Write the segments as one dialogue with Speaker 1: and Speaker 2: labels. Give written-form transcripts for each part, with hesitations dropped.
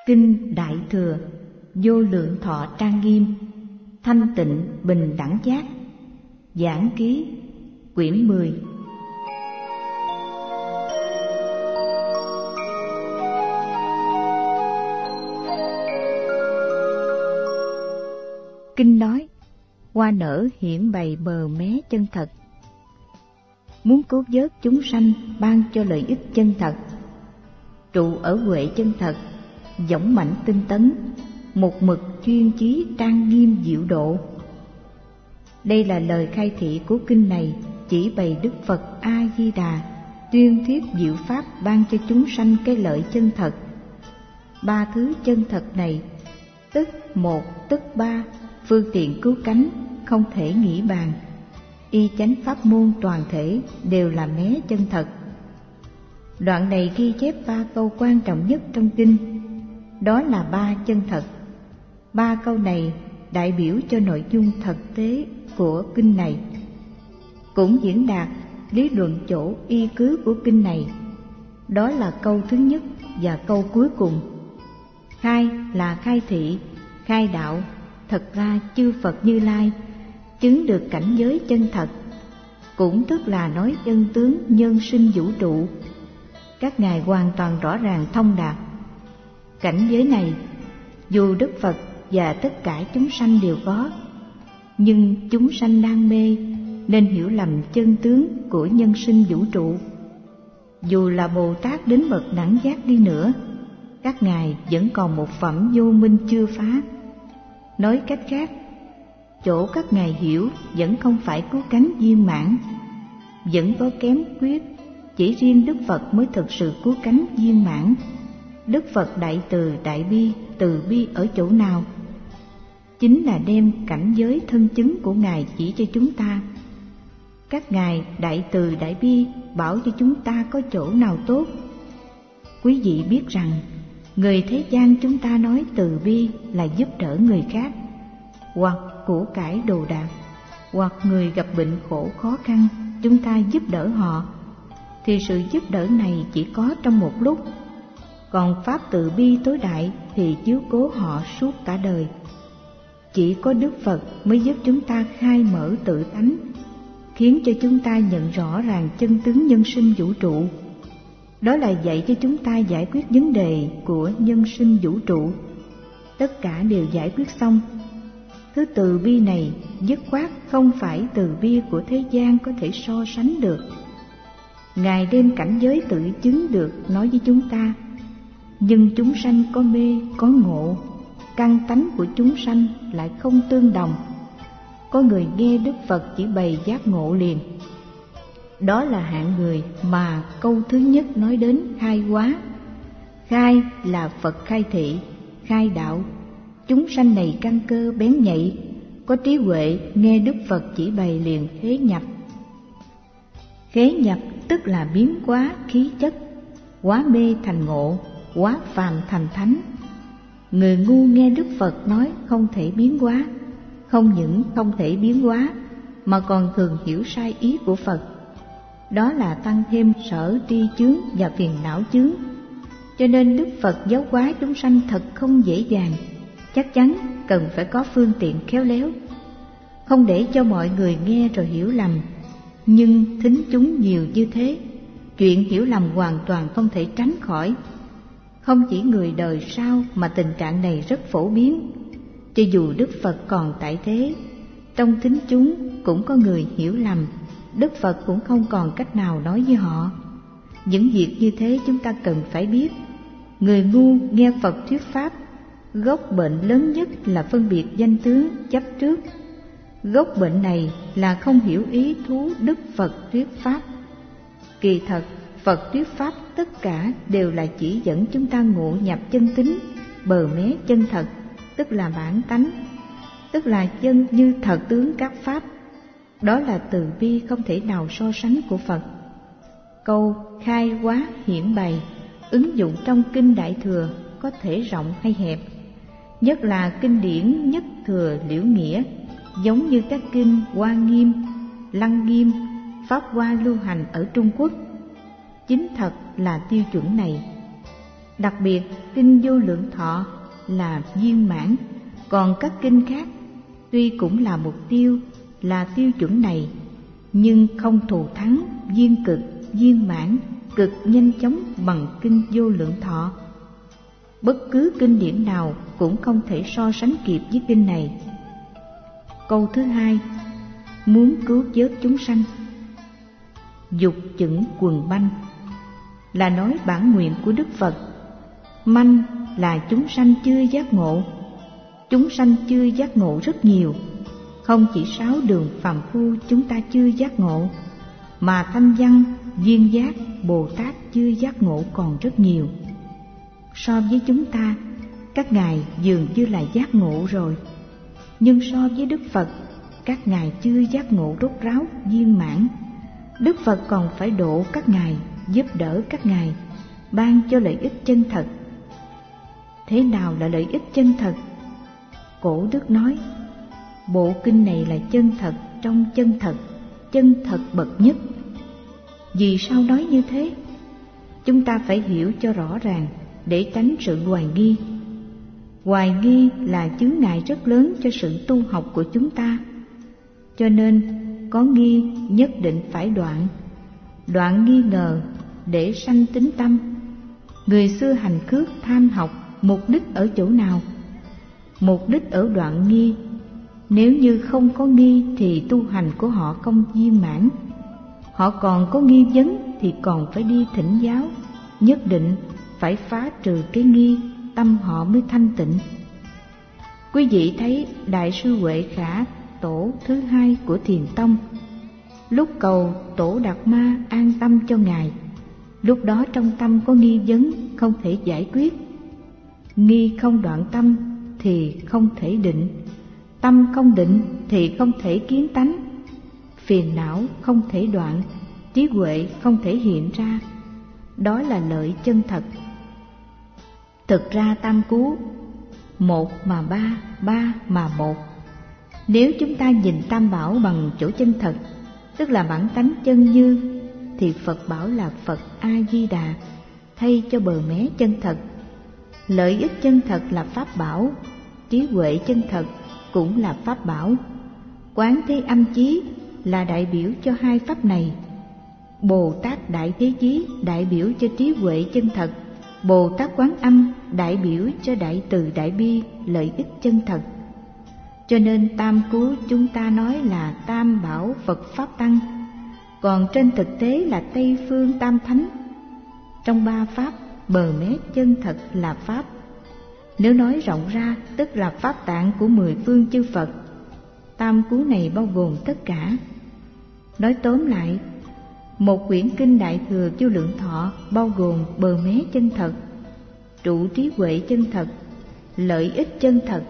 Speaker 1: Kinh Đại Thừa Vô Lượng Thọ Trang Nghiêm, Thanh Tịnh Bình Đẳng Giác. Giảng ký quyển 10. Kinh nói, hoa nở hiển bày bờ mé chân thật. Muốn cứu vớt chúng sanh, ban cho lợi ích chân thật, trụ ở huệ chân thật, dũng mãnh tinh tấn, một mực chuyên chí trang nghiêm diệu độ. Đây là lời khai thị của kinh này, chỉ bày Đức Phật A Di Đà tuyên thuyết diệu pháp ban cho chúng sanh cái lợi chân thật. Ba thứ chân thật này, tức một, tức ba, phương tiện cứu cánh không thể nghĩ bàn. Y chánh pháp môn toàn thể đều là mé chân thật. Đoạn này ghi chép ba câu quan trọng nhất trong kinh, đó là ba chân thật. Ba câu này đại biểu cho nội dung thực tế của kinh này, cũng diễn đạt lý luận chỗ y cứ của kinh này. Đó là câu thứ nhất và câu cuối cùng. Khai là khai thị, khai đạo. Thật ra chư Phật Như Lai chứng được cảnh giới chân thật, cũng tức là nói chân tướng nhân sinh vũ trụ. Các ngài hoàn toàn rõ ràng thông đạt. Cảnh giới này dù Đức Phật và tất cả chúng sanh đều có, nhưng chúng sanh đang mê nên hiểu lầm chân tướng của nhân sinh vũ trụ. Dù là Bồ Tát đến bậc đẳng giác đi nữa, các ngài vẫn còn một phẩm vô minh chưa phá. Nói cách khác, chỗ các ngài hiểu vẫn không phải cứu cánh viên mãn, vẫn có kém khuyết. Chỉ riêng Đức Phật mới thực sự cứu cánh viên mãn. Đức Phật đại từ đại bi, từ bi ở chỗ nào? Chính là đem cảnh giới thân chứng của ngài chỉ cho chúng ta. Các ngài đại từ đại bi bảo cho chúng ta có chỗ nào tốt. Quý vị biết rằng người thế gian chúng ta nói từ bi là giúp đỡ người khác, hoặc của cải đồ đạc, hoặc người gặp bệnh khổ khó khăn chúng ta giúp đỡ họ, thì sự giúp đỡ này chỉ có trong một lúc. Còn pháp từ bi tối đại thì chiếu cố họ suốt cả đời. Chỉ có Đức Phật mới giúp chúng ta khai mở tự tánh, khiến cho chúng ta nhận rõ ràng chân tướng nhân sinh vũ trụ. Đó là dạy cho chúng ta giải quyết vấn đề của nhân sinh vũ trụ. Tất cả đều giải quyết xong. Thứ từ bi này dứt khoát không phải từ bi của thế gian có thể so sánh được. Ngài đem cảnh giới tự chứng được nói với chúng ta, nhưng chúng sanh có mê, có ngộ, căn tánh của chúng sanh lại không tương đồng. Có người nghe Đức Phật chỉ bày giác ngộ liền. Đó là hạng người mà câu thứ nhất nói đến khai hóa. Khai là Phật khai thị, khai đạo. Chúng sanh này căn cơ bén nhạy, có trí huệ, nghe Đức Phật chỉ bày liền khế nhập. Khế nhập tức là biến hóa khí chất, hóa mê thành ngộ, hóa phàm thành thánh. Người ngu nghe Đức Phật nói không thể biến hóa, không những không thể biến hóa mà còn thường hiểu sai ý của Phật. Đó là tăng thêm sở tri chướng và phiền não chướng. Cho nên Đức Phật giáo hóa chúng sanh thật không dễ dàng, chắc chắn cần phải có phương tiện khéo léo, không để cho mọi người nghe rồi hiểu lầm. Nhưng thính chúng nhiều như thế, chuyện hiểu lầm hoàn toàn không thể tránh khỏi. Không chỉ người đời sau mà tình trạng này rất phổ biến. Cho dù Đức Phật còn tại thế, trong thính chúng cũng có người hiểu lầm, Đức Phật cũng không còn cách nào nói với họ. Những việc như thế chúng ta cần phải biết. Người ngu nghe Phật thuyết pháp, gốc bệnh lớn nhất là phân biệt danh tướng, chấp trước. Gốc bệnh này là không hiểu ý thú Đức Phật thuyết pháp. Kỳ thật, Phật thuyết pháp tất cả đều là chỉ dẫn chúng ta ngộ nhập chân tính, bờ mé chân thật, tức là bản tánh, tức là chân như thật tướng các pháp. Đó là từ bi không thể nào so sánh của Phật. Câu khai hóa hiển bày ứng dụng trong kinh Đại Thừa có thể rộng hay hẹp, nhất là kinh điển Nhất Thừa Liễu Nghĩa, giống như các kinh Hoa Nghiêm, Lăng Nghiêm, Pháp Hoa lưu hành ở Trung Quốc. Chính thật là tiêu chuẩn này. Đặc biệt, kinh Vô Lượng Thọ là viên mãn, còn các kinh khác tuy cũng là mục tiêu, là tiêu chuẩn này, nhưng không thù thắng viên cực, viên mãn, cực nhanh chóng bằng kinh Vô Lượng Thọ. Bất cứ kinh điển nào cũng không thể so sánh kịp với kinh này. Câu thứ hai, muốn cứu vớt chúng sanh. Dục chững quần banh là nói bản nguyện của Đức Phật. Manh là chúng sanh chưa giác ngộ. Chúng sanh chưa giác ngộ rất nhiều. Không chỉ 6 đường phàm phu chúng ta chưa giác ngộ, mà Thanh Văn, Duyên Giác, Bồ Tát chưa giác ngộ còn rất nhiều. So với chúng ta, các ngài dường như là giác ngộ rồi. Nhưng so với Đức Phật, các ngài chưa giác ngộ rốt ráo, viên mãn. Đức Phật còn phải độ các ngài, giúp đỡ các ngài, ban cho lợi ích chân thật. Thế nào là lợi ích chân thật? Cổ Đức nói, bộ kinh này là chân thật trong chân thật bậc nhất. Vì sao nói như thế? Chúng ta phải hiểu cho rõ ràng để tránh sự hoài nghi. Hoài nghi là chướng ngại rất lớn cho sự tu học của chúng ta. Cho nên có nghi nhất định phải đoạn. Đoạn nghi ngờ để sanh tín tâm. Người xưa hành khước tham học, mục đích ở chỗ nào? Mục đích ở đoạn nghi. Nếu như không có nghi thì tu hành của họ không viên mãn. Họ còn có nghi vấn thì còn phải đi thỉnh giáo. Nhất định phải phá trừ cái nghi, tâm họ mới thanh tịnh. Quý vị thấy Đại sư Huệ Khả, tổ thứ 2 của Thiền Tông, lúc cầu Tổ Đạt Ma an tâm cho ngài, lúc đó trong tâm có nghi vấn không thể giải quyết. Nghi không đoạn tâm thì không thể định, tâm không định thì không thể kiến tánh, phiền não không thể đoạn, trí huệ không thể hiện ra. Đó là lợi chân thật. Thực ra tam cứu, 1 mà 3, 3 mà 1. Nếu chúng ta nhìn tam bảo bằng chỗ chân thật, tức là bản tánh chân như, thì Phật bảo là Phật A-di-đà, thay cho bờ mé chân thật. Lợi ích chân thật là pháp bảo, trí huệ chân thật cũng là pháp bảo. Quán Thế Âm Chí là đại biểu cho hai pháp này. Bồ Tát Đại Thế Chí đại biểu cho trí huệ chân thật. Bồ Tát Quán Âm đại biểu cho đại từ đại bi, lợi ích chân thật. Cho nên tam cứu chúng ta nói là tam bảo Phật Pháp Tăng, còn trên thực tế là Tây Phương Tam Thánh. Trong 3 pháp, bờ mé chân thật là Pháp. Nếu nói rộng ra, tức là Pháp tạng của 10 phương chư Phật. Tam cứu này bao gồm tất cả. Nói tóm lại, một quyển kinh Đại Thừa Vô Lượng Thọ bao gồm bờ mé chân thật, trụ trí huệ chân thật, lợi ích chân thật.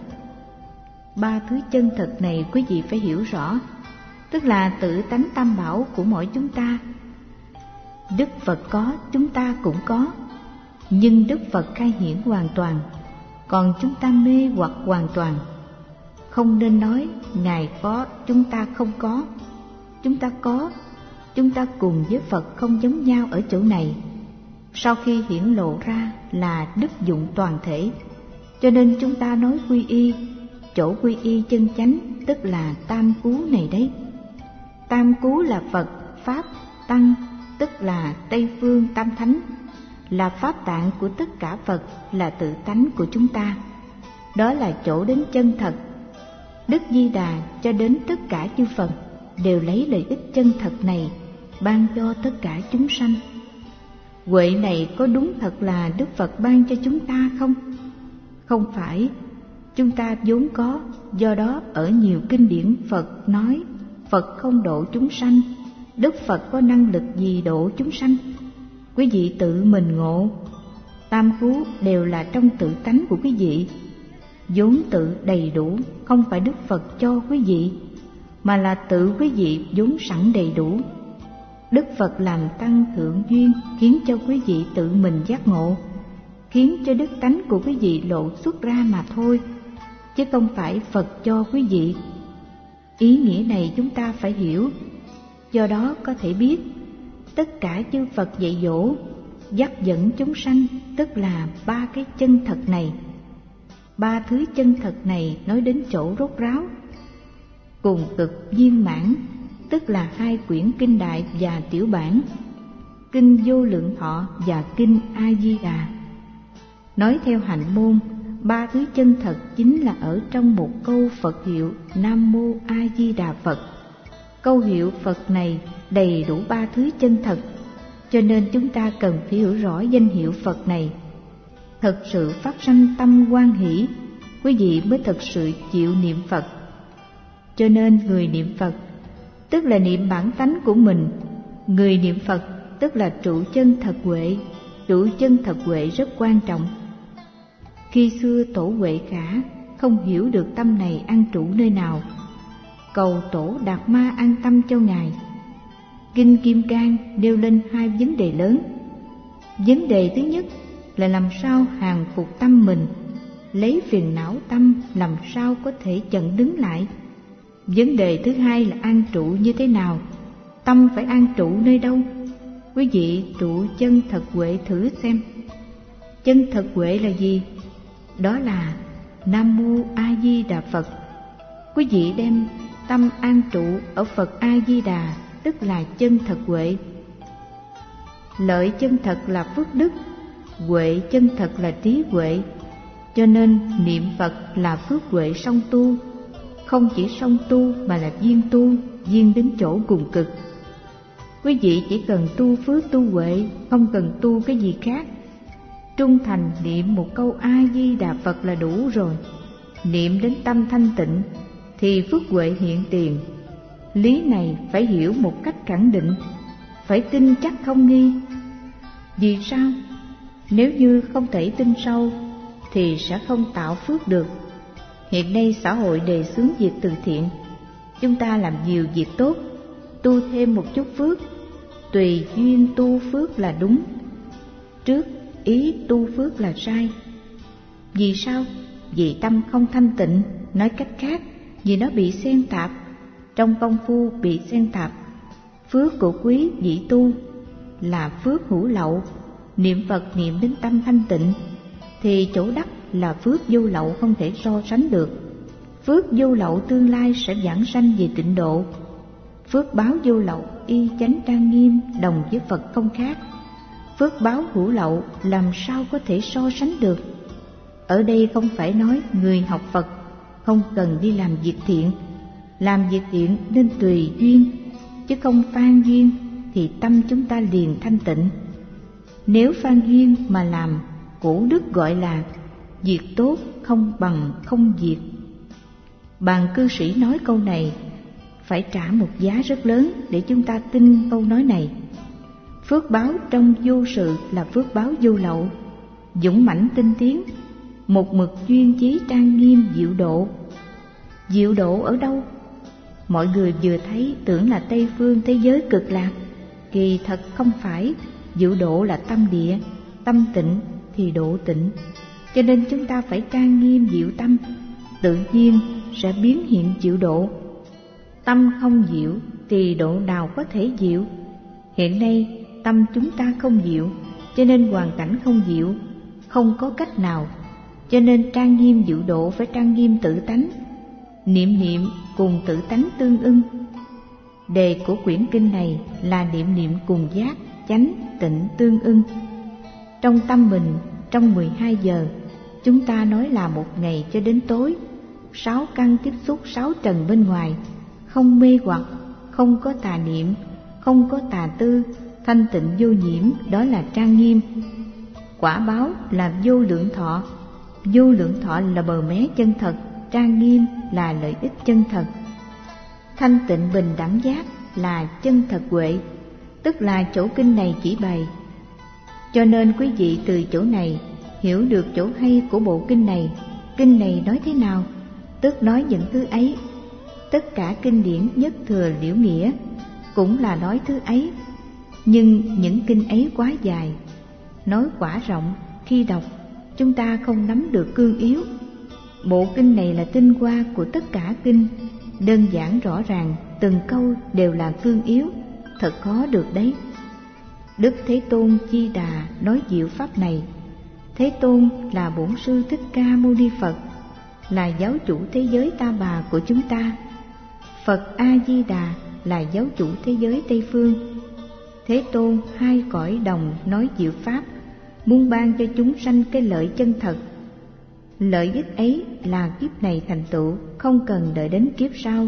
Speaker 1: 3 thứ chân thật này quý vị phải hiểu rõ, tức là tự tánh tam bảo của mỗi chúng ta. Đức Phật có, chúng ta cũng có, nhưng Đức Phật khai hiển hoàn toàn, còn chúng ta mê hoặc hoàn toàn. Không nên nói Ngài có, chúng ta không có. Chúng ta có, chúng ta cùng với Phật không giống nhau ở chỗ này. Sau khi hiển lộ ra là đức dụng toàn thể, cho nên chúng ta nói quy y. Chỗ quy y chân chánh tức là tam cứu này đấy. Tam cứu là Phật, Pháp, Tăng, tức là Tây Phương Tam Thánh, là pháp tạng của tất cả Phật, là tự tánh của chúng ta. Đó là chỗ đến chân thật. Đức Di Đà cho đến tất cả chư Phật đều lấy lợi ích chân thật này ban cho tất cả chúng sanh. Huệ này có đúng thật là Đức Phật ban cho chúng ta không? Không phải, chúng ta vốn có. Do đó ở nhiều kinh điển Phật nói Phật không độ chúng sanh. Đức Phật có năng lực gì độ chúng sanh? Quý vị tự mình ngộ. Tam cứu đều là trong tự tánh của quý vị, vốn tự đầy đủ, không phải Đức Phật cho quý vị, mà là tự quý vị vốn sẵn đầy đủ. Đức Phật làm tăng thượng duyên, khiến cho quý vị tự mình giác ngộ, khiến cho đức tánh của quý vị lộ xuất ra mà thôi, chứ không phải Phật cho quý vị. Ý nghĩa này chúng ta phải hiểu. Do đó có thể biết tất cả chư Phật dạy dỗ dắt dẫn chúng sanh, tức là ba cái chân thật này. Ba thứ chân thật này nói đến chỗ rốt ráo. Cùng cực viên mãn, tức là hai quyển kinh đại và tiểu bản, kinh Vô Lượng Thọ và kinh A Di Đà. Nói theo hạnh môn, ba thứ chân thật chính là ở trong một câu Phật hiệu Nam Mô A Di Đà Phật. Câu hiệu Phật này đầy đủ ba thứ chân thật, cho nên chúng ta cần phải hiểu rõ danh hiệu Phật này. Thật sự phát sanh tâm hoan hỷ, quý vị mới thật sự chịu niệm Phật. Cho nên người niệm Phật tức là niệm bản tánh của mình. Người niệm Phật tức là trụ chân thật huệ. Trụ chân thật huệ rất quan trọng. Khi xưa Tổ Huệ Khả không hiểu được tâm này an trụ nơi nào, cầu Tổ Đạt Ma an tâm cho Ngài. Kinh Kim Cang nêu lên hai vấn đề lớn. Vấn đề thứ nhất là làm sao hàng phục tâm mình, lấy phiền não tâm làm sao có thể chặn đứng lại. Vấn đề thứ hai là an trụ như thế nào, tâm phải an trụ nơi đâu. Quý vị trụ chân thật huệ thử xem. Chân thật huệ là gì? Đó là Nam Mô A Di Đà Phật. Quý vị đem tâm an trụ ở Phật A Di Đà, tức là chân thật huệ. Lợi chân thật là phước đức, huệ chân thật là trí huệ. Cho nên niệm Phật là phước huệ song tu, không chỉ song tu mà là viên tu, viên đến chỗ cùng cực. Quý vị chỉ cần tu phước tu huệ, không cần tu cái gì khác. Trung thành niệm một câu A Di Đà Phật là đủ rồi. Niệm đến tâm thanh tịnh thì phước huệ hiện tiền. Lý này phải hiểu một cách khẳng định, phải tin chắc không nghi. Vì sao? Nếu như không thể tin sâu thì sẽ không tạo phước được. Hiện nay xã hội đề xướng việc từ thiện, chúng ta làm nhiều việc tốt, tu thêm một chút phước, tùy duyên tu phước là đúng, trước ý tu phước là sai. Vì sao? Vì tâm không thanh tịnh. Nói cách khác, vì nó bị xen tạp, trong công phu bị xen tạp. Phước của quý vị tu là phước hữu lậu, niệm Phật niệm đến tâm thanh tịnh thì chỗ đắc là phước vô lậu không thể so sánh được. Phước vô lậu tương lai sẽ vãng sanh về tịnh độ. Phước báo vô lậu y chánh trang nghiêm, đồng với Phật không khác. Phước báo hữu lậu làm sao có thể so sánh được. Ở đây không phải nói người học Phật không cần đi làm việc thiện. Làm việc thiện nên tùy duyên, chứ không phan duyên thì tâm chúng ta liền thanh tịnh. Nếu phan duyên mà làm, cổ đức gọi là việc tốt không bằng không việc. Bàn cư sĩ nói câu này phải trả một giá rất lớn để chúng ta tin câu nói này. Phước báo trong vô sự là phước báo vô lậu, dũng mãnh tinh tiến, một mực duyên chí trang nghiêm diệu độ. Diệu độ ở đâu? Mọi người vừa thấy tưởng là Tây phương thế giới cực lạc, kỳ thật không phải. Diệu độ là tâm địa, tâm tịnh thì độ tịnh. Cho nên chúng ta phải trang nghiêm diệu tâm, tự nhiên sẽ biến hiện diệu độ. Tâm không diệu thì độ nào có thể diệu? Hiện nay tâm chúng ta không diệu, cho nên hoàn cảnh không diệu, không có cách nào. Cho nên trang nghiêm diệu độ phải trang nghiêm tự tánh. Niệm niệm cùng tự tánh tương ưng. Đề của quyển kinh này là niệm niệm cùng giác, chánh, tịnh tương ưng. Trong tâm mình, trong 12 giờ, chúng ta nói là một ngày cho đến tối, 6 căn tiếp xúc 6 trần bên ngoài, không mê hoặc, không có tà niệm, không có tà tư, thanh tịnh vô nhiễm, đó là trang nghiêm. Quả báo là vô lượng thọ. Vô lượng thọ là bờ mé chân thật, trang nghiêm là lợi ích chân thật. Thanh tịnh bình đẳng giác là chân thật huệ, tức là chỗ kinh này chỉ bày. Cho nên quý vị từ chỗ này hiểu được chỗ hay của bộ kinh này. Kinh này nói thế nào, tức nói những thứ ấy. Tất cả kinh điển nhất thừa liễu nghĩa cũng là nói thứ ấy, nhưng những kinh ấy quá dài, nói quả rộng, khi đọc chúng ta không nắm được cương yếu. Bộ kinh này là tinh hoa của tất cả kinh, đơn giản rõ ràng, từng câu đều là cương yếu, thật khó được đấy. Đức Thế Tôn Di Đà nói diệu pháp này. Thế Tôn là Bổn Sư Thích Ca Mâu Ni Phật, là giáo chủ thế giới Ta Bà của chúng ta. Phật A Di Đà là giáo chủ thế giới Tây Phương. Thế Tôn hai cõi đồng nói diệu pháp, muốn ban cho chúng sanh cái lợi chân thật. Lợi ích ấy là kiếp này thành tựu, không cần đợi đến kiếp sau.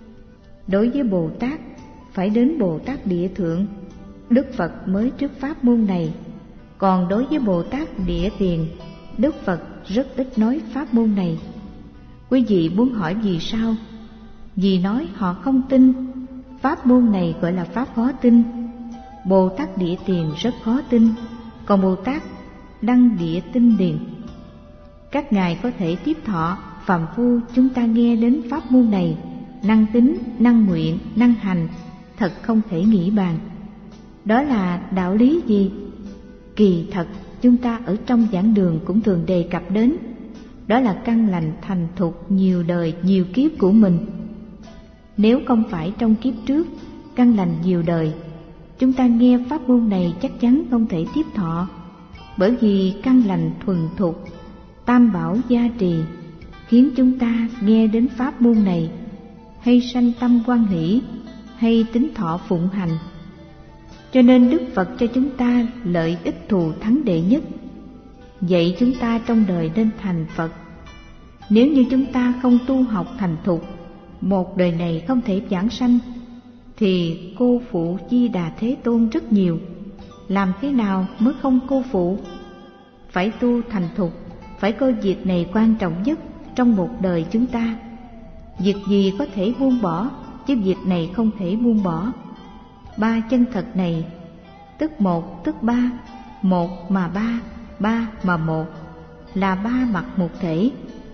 Speaker 1: Đối với Bồ Tát, phải đến Bồ Tát Địa Thượng, Đức Phật mới trước pháp môn này. Còn đối với Bồ Tát Địa Tiền, Đức Phật rất ít nói pháp môn này. Quý vị muốn hỏi vì sao? Vì nói họ không tin. Pháp môn này gọi là pháp khó tin. Bồ Tát Địa Tiền rất khó tin, còn Bồ Tát Đăng Địa Tinh Điền, các ngài có thể tiếp thọ. Phàm phu chúng ta nghe đến pháp môn này, năng tín, năng nguyện, năng hành, thật không thể nghĩ bàn. Đó là đạo lý gì? Kỳ thật chúng ta ở trong giảng đường cũng thường đề cập đến. Đó là căn lành thành thục nhiều đời nhiều kiếp của mình. Nếu không phải trong kiếp trước căn lành nhiều đời, chúng ta nghe pháp môn này chắc chắn không thể tiếp thọ. Bởi vì căn lành thuần thục, tam bảo gia trì, khiến chúng ta nghe đến pháp môn này hay sanh tâm hoan hỷ, hay tính thọ phụng hành. Cho nên Đức Phật cho chúng ta lợi ích thù thắng đệ nhất, dạy chúng ta trong đời nên thành Phật. Nếu như chúng ta không tu học thành thục, một đời này không thể vãng sanh, thì cô phụ Di Đà Thế Tôn rất nhiều. Làm thế nào mới không cô phụ? Phải tu thành thục, phải coi việc này quan trọng nhất trong một đời chúng ta. Việc gì có thể buông bỏ, chứ việc này không thể buông bỏ. Ba chân thật này, tức một tức ba, một mà ba, ba mà một, là ba mặt một thể.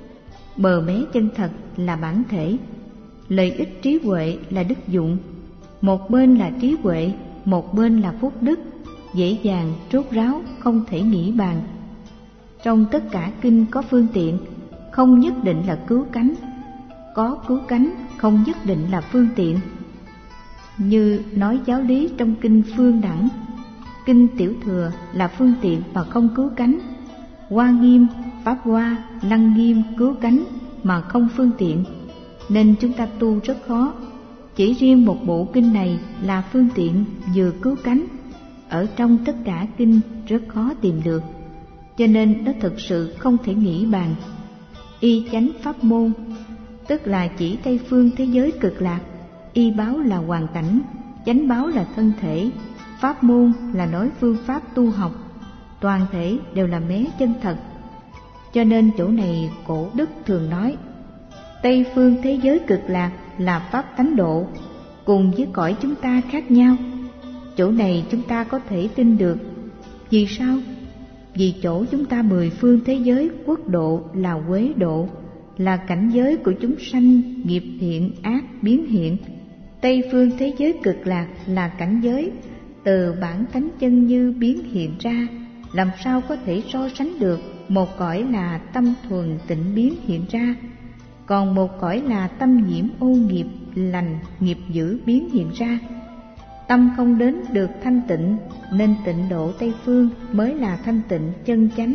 Speaker 1: Bờ mé chân thật là bản thể. Lợi ích trí huệ là đức dụng. Một bên là trí huệ, một bên là phúc đức, dễ dàng, rốt ráo, không thể nghĩ bàn. Trong tất cả kinh có phương tiện, không nhất định là cứu cánh. Có cứu cánh, không nhất định là phương tiện. Như nói giáo lý trong kinh Phương Đẳng, kinh Tiểu Thừa là phương tiện mà không cứu cánh. Hoa Nghiêm, Pháp Hoa, Lăng Nghiêm cứu cánh mà không phương tiện, nên chúng ta tu rất khó. Chỉ riêng một bộ kinh này là phương tiện vừa cứu cánh, ở trong tất cả kinh rất khó tìm được, cho nên nó thực sự không thể nghĩ bàn. Y chánh pháp môn, tức là chỉ Tây phương thế giới cực lạc. Y báo là hoàn cảnh, chánh báo là thân thể, pháp môn là nói phương pháp tu học, toàn thể đều là mé chân thật. Cho nên chỗ này cổ đức thường nói Tây phương thế giới cực lạc là pháp tánh độ, cùng với cõi chúng ta khác nhau. Chỗ này chúng ta có thể tin được. Vì sao? Vì chỗ chúng ta mười phương thế giới quốc độ là quế độ, là cảnh giới của chúng sanh nghiệp thiện ác biến hiện. Tây phương thế giới cực lạc là cảnh giới từ bản tánh chân như biến hiện ra, làm sao có thể so sánh được. Một cõi là tâm thuần tịnh biến hiện ra, còn một cõi là tâm nhiễm ô nghiệp lành nghiệp dữ biến hiện ra. Tâm không đến được thanh tịnh, nên tịnh độ Tây phương mới là thanh tịnh chân chánh.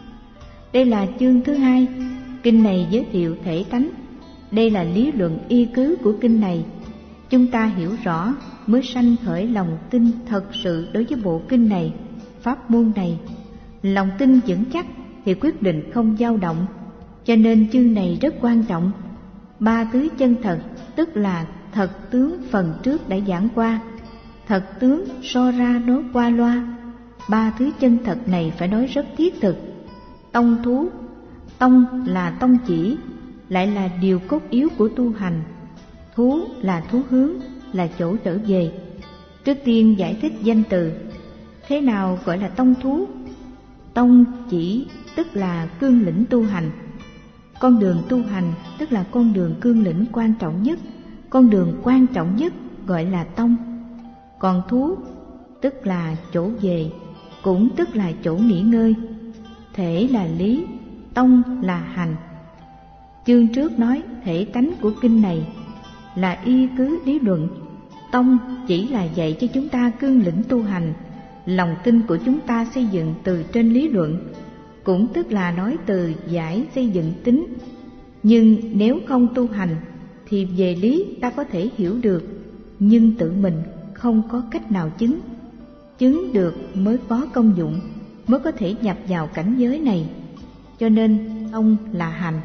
Speaker 1: Đây là chương thứ hai. Kinh này giới thiệu thể tánh. Đây là lý luận y cứ của kinh này. Chúng ta hiểu rõ mới sanh khởi lòng tin thật sự đối với bộ kinh này, pháp môn này. Lòng tin vững chắc thì quyết định không dao động. Cho nên chương này rất quan trọng. Ba tứ chân thật, tức là thật tướng phần trước đã giảng qua. Thật tướng so ra nói qua loa. Ba thứ chân thật này phải nói rất thiết thực. Tông thú, tông là tông chỉ, lại là điều cốt yếu của tu hành. Thú là thú hướng, là chỗ trở về. Trước tiên giải thích danh từ. Thế nào gọi là tông thú? Tông chỉ tức là cương lĩnh tu hành. Con đường tu hành tức là con đường cương lĩnh quan trọng nhất. Con đường quan trọng nhất gọi là tông. Còn thú tức là chỗ về, cũng tức là chỗ nghỉ ngơi. Thể là lý, tông là hành. Chương trước nói thể tánh của kinh này là y cứ lý luận. Tông chỉ là dạy cho chúng ta cương lĩnh tu hành. Lòng tin của chúng ta xây dựng từ trên lý luận, cũng tức là nói từ giải xây dựng tính. Nhưng nếu không tu hành thì về lý ta có thể hiểu được, nhưng tự mình không có cách nào chứng. Chứng được mới có công dụng, mới có thể nhập vào cảnh giới này. Cho nên tông là hành.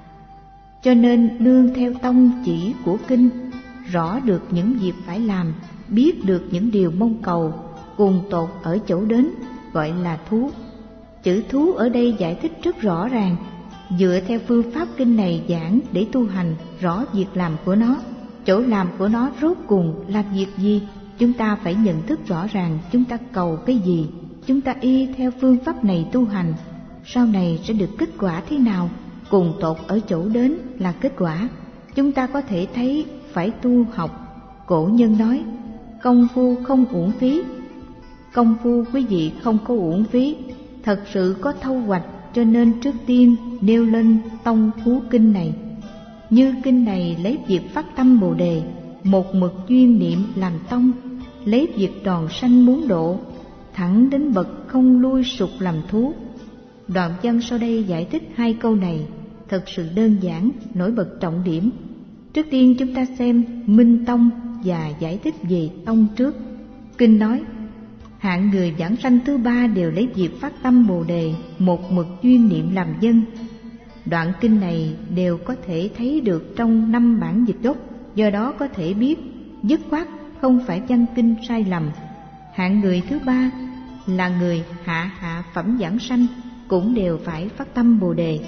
Speaker 1: Cho nên nương theo tông chỉ của kinh, rõ được những việc phải làm, biết được những điều mong cầu, cùng tột ở chỗ đến, gọi là thú. Chữ thú ở đây giải thích rất rõ ràng, dựa theo phương pháp kinh này giảng để tu hành rõ việc làm của nó. Chỗ làm của nó rốt cùng là việc gì? Chúng ta phải nhận thức rõ ràng chúng ta cầu cái gì, chúng ta y theo phương pháp này tu hành, sau này sẽ được kết quả thế nào, cùng tột ở chỗ đến là kết quả. Chúng ta có thể thấy phải tu học. Cổ nhân nói, công phu không uổng phí. Công phu quý vị không có uổng phí, thật sự có thâu hoạch, cho nên trước tiên nêu lên tông phú kinh này. Như kinh này lấy việc phát tâm Bồ Đề, một mực chuyên niệm làm tông, lấy việc tròn sanh muốn độ, thẳng đến bậc không lui sụp làm thú. Đoạn văn sau đây giải thích hai câu này, thật sự đơn giản, nổi bật trọng điểm. Trước tiên chúng ta xem minh tông và giải thích về tông trước. Kinh nói, hạng người vãng sanh thứ ba đều lấy việc phát tâm Bồ Đề, một mực chuyên niệm làm dân. Đoạn kinh này đều có thể thấy được trong 5 bản dịch gốc, do đó có thể biết dứt khoát không phải văn kinh sai lầm. Hạng người thứ ba là người hạ phẩm vãng sanh, cũng đều phải phát tâm Bồ Đề.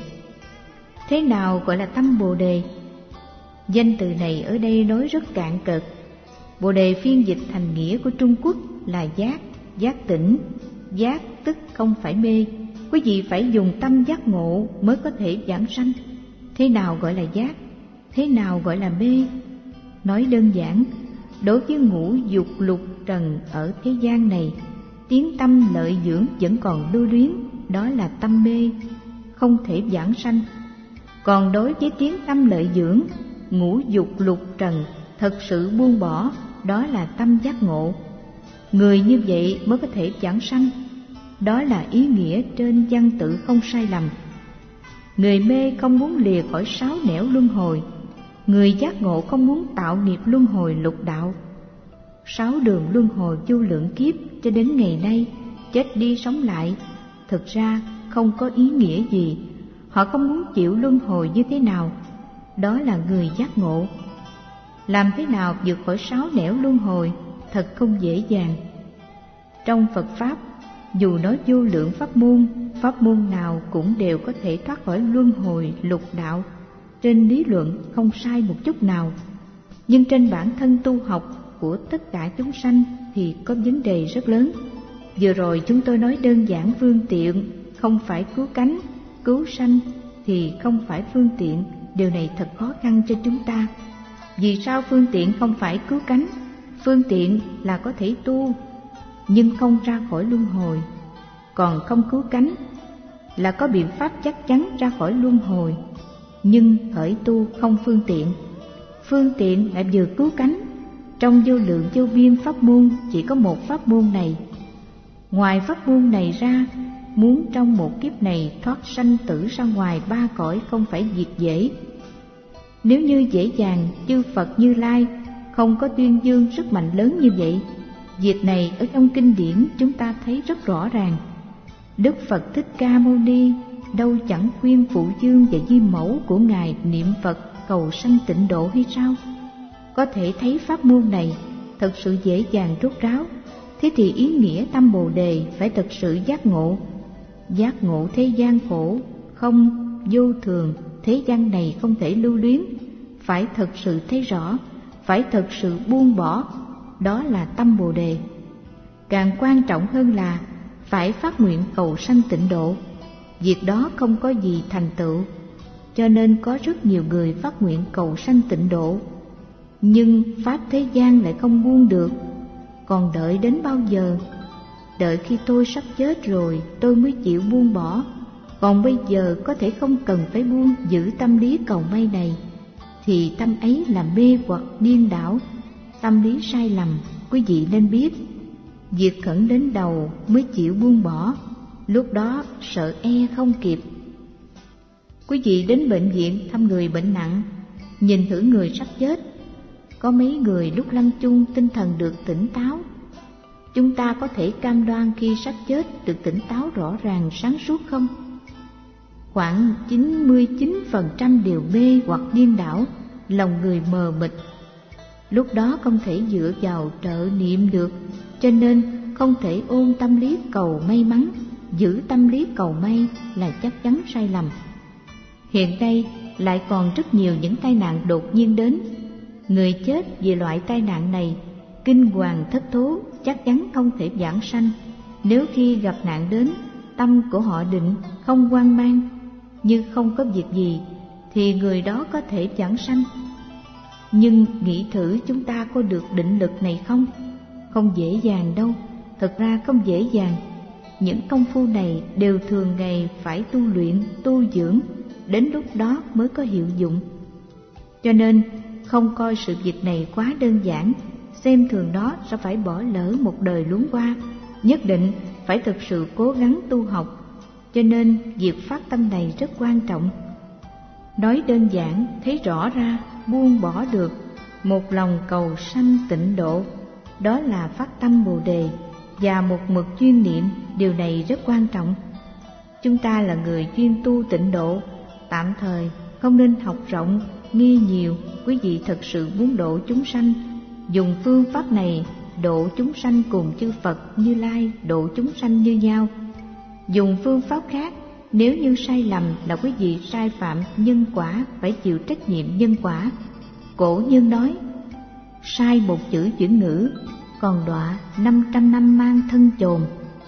Speaker 1: Thế nào gọi là tâm Bồ Đề? Danh từ này ở đây nói rất cạn cợt. Bồ Đề phiên dịch thành nghĩa của Trung Quốc là giác, giác tỉnh. Giác tức không phải mê. Quý vị phải dùng tâm giác ngộ mới có thể vãng sanh. Thế nào gọi là giác? Thế nào gọi là mê? Nói đơn giản, đối với ngũ dục lục trần ở thế gian này, tiếng tâm lợi dưỡng vẫn còn lưu luyến, đó là tâm mê, không thể vãng sanh. Còn đối với tiếng tâm lợi dưỡng, ngũ dục lục trần thật sự buông bỏ, đó là tâm giác ngộ. Người như vậy mới có thể vãng sanh. Đó là ý nghĩa trên văn tự không sai lầm. Người mê không muốn lìa khỏi 6 nẻo luân hồi, người giác ngộ không muốn tạo nghiệp luân hồi lục đạo. 6 đường luân hồi vô lượng kiếp cho đến ngày nay, chết đi sống lại, thực ra không có ý nghĩa gì. Họ không muốn chịu luân hồi như thế nào, đó là người giác ngộ. Làm thế nào vượt khỏi 6 nẻo luân hồi thật không dễ dàng. Trong Phật Pháp, dù nói vô lượng pháp môn nào cũng đều có thể thoát khỏi luân hồi lục đạo. Trên lý luận không sai một chút nào, nhưng trên bản thân tu học của tất cả chúng sanh thì có vấn đề rất lớn. Vừa rồi chúng tôi nói đơn giản phương tiện, không phải cứu cánh, cứu sanh thì không phải phương tiện. Điều này thật khó khăn cho chúng ta. Vì sao phương tiện không phải cứu cánh? Phương tiện là có thể tu, nhưng không ra khỏi luân hồi. Còn không cứu cánh là có biện pháp chắc chắn ra khỏi luân hồi, nhưng khởi tu không phương tiện. Phương tiện lại vừa cứu cánh. Trong vô lượng vô biên pháp môn chỉ có một pháp môn này. Ngoài pháp môn này ra, muốn trong một kiếp này thoát sanh tử ra ngoài 3 cõi không phải việc dễ. Nếu như dễ dàng, chư Phật Như Lai không có tuyên dương sức mạnh lớn như vậy. Việc này ở trong kinh điển chúng ta thấy rất rõ ràng. Đức Phật Thích Ca Mâu Ni đâu chẳng khuyên Phụ Dương và Di Mẫu của Ngài niệm Phật cầu sanh tịnh độ hay sao? Có thể thấy pháp môn này thật sự dễ dàng rốt ráo. Thế thì ý nghĩa tâm Bồ Đề phải thật sự giác ngộ. Giác ngộ thế gian khổ, không, vô thường, thế gian này không thể lưu luyến. Phải thật sự thấy rõ, phải thật sự buông bỏ, đó là tâm Bồ Đề. Càng quan trọng hơn là phải phát nguyện cầu sanh tịnh độ. Việc đó không có gì thành tựu, cho nên có rất nhiều người phát nguyện cầu sanh tịnh độ, nhưng pháp thế gian lại không buông được. Còn đợi đến bao giờ? Đợi khi tôi sắp chết rồi tôi mới chịu buông bỏ. Còn bây giờ có thể không cần phải buông giữ tâm lý cầu may này, thì tâm ấy là mê hoặc điên đảo, tâm lý sai lầm, quý vị nên biết. việc khẩn đến đầu mới chịu buông bỏ, lúc đó sợ e không kịp. Quý vị đến bệnh viện thăm người bệnh nặng, nhìn thử người sắp chết, có mấy người lúc lâm chung tinh thần được tỉnh táo? Chúng ta có thể cam đoan khi sắp chết được tỉnh táo rõ ràng sáng suốt không? Khoảng 99% đều mê hoặc điên đảo, lòng người mờ mịt. Lúc đó không thể dựa vào trợ niệm được, cho nên không thể ôn tâm lý cầu may mắn. Giữ tâm lý cầu may là chắc chắn sai lầm. Hiện nay lại còn rất nhiều những tai nạn đột nhiên đến. Người chết vì loại tai nạn này kinh hoàng thất thố, chắc chắn không thể vãng sanh. Nếu khi gặp nạn đến, tâm của họ định, không hoang mang, như không có việc gì, thì người đó có thể vãng sanh. Nhưng nghĩ thử chúng ta có được định lực này không? Không dễ dàng đâu, thật ra không dễ dàng. Những công phu này đều thường ngày phải tu luyện, tu dưỡng, đến lúc đó mới có hiệu dụng. Cho nên không coi sự việc này quá đơn giản, xem thường đó sẽ phải bỏ lỡ một đời luống qua. Nhất định phải thực sự cố gắng tu học, cho nên việc phát tâm này rất quan trọng. Nói đơn giản, thấy rõ ra, buông bỏ được, một lòng cầu sanh tịnh độ, đó là phát tâm Bồ Đề và một mực chuyên niệm. Điều này rất quan trọng. Chúng ta là người chuyên tu tịnh độ, tạm thời không nên học rộng, nghi nhiều. Quý vị thật sự muốn độ chúng sanh, dùng phương pháp này độ chúng sanh cùng chư Phật Như Lai độ chúng sanh như nhau. Dùng phương pháp khác, nếu như sai lầm là quý vị sai phạm nhân quả, phải chịu trách nhiệm nhân quả. Cổ nhân nói, sai một chữ chuyển ngữ, còn đọa 500 năm mang thân chồn.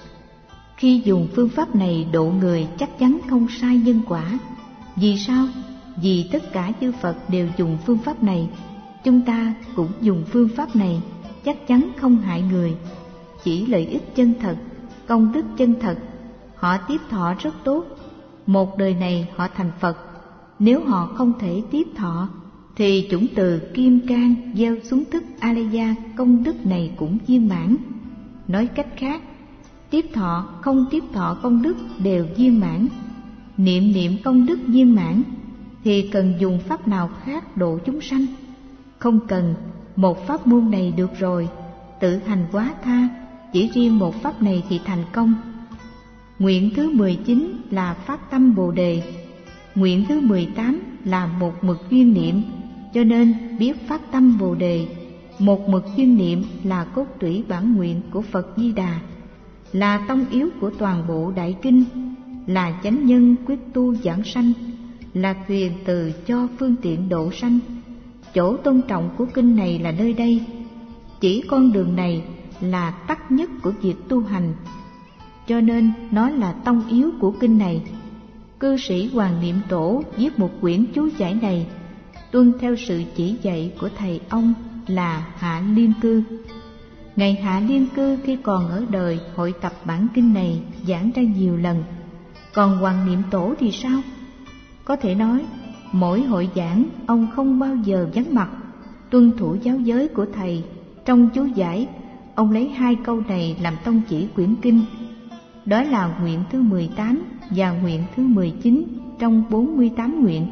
Speaker 1: Khi dùng phương pháp này độ người chắc chắn không sai nhân quả. Vì sao? Vì tất cả chư Phật đều dùng phương pháp này, chúng ta cũng dùng phương pháp này, chắc chắn không hại người. Chỉ lợi ích chân thật, công đức chân thật, họ tiếp thọ rất tốt. Một đời này họ thành Phật. Nếu họ không thể tiếp thọ, thì chủng từ kim cang gieo xuống thức Alaya, công đức này cũng viên mãn. Nói cách khác, tiếp thọ không tiếp thọ công đức đều viên mãn. Niệm niệm công đức viên mãn thì cần dùng pháp nào khác độ chúng sanh? Không cần, một pháp môn này được rồi. Tự hành quá tha, chỉ riêng một pháp này thì thành công. Nguyện thứ 19 là phát tâm Bồ Đề. Nguyện thứ 18 là một mực chuyên niệm. Cho nên biết phát tâm Bồ Đề, một mực chuyên niệm là cốt tủy bản nguyện của Phật Di Đà, là tông yếu của toàn bộ đại kinh, là chánh nhân quyết tu giảng sanh, là thuyền từ cho phương tiện độ sanh. Chỗ tôn trọng của kinh này là nơi đây. Chỉ con đường này là tắc nhất của việc tu hành, cho nên nó là tông yếu của kinh này. Cư sĩ Hoàng Niệm Tổ viết một quyển chú giải này tuân theo sự chỉ dạy của thầy ông là Hạ Liên Cư. Ngài Hạ Liên Cư khi còn ở đời hội tập bản kinh này giảng ra nhiều lần. Còn Hoàng Niệm Tổ thì sao? Có thể nói mỗi hội giảng ông không bao giờ vắng mặt, tuân thủ giáo giới của thầy. Trong chú giải, ông lấy 2 câu này làm tông chỉ quyển kinh. Đó là nguyện thứ 18 và nguyện thứ 19 trong 48 nguyện.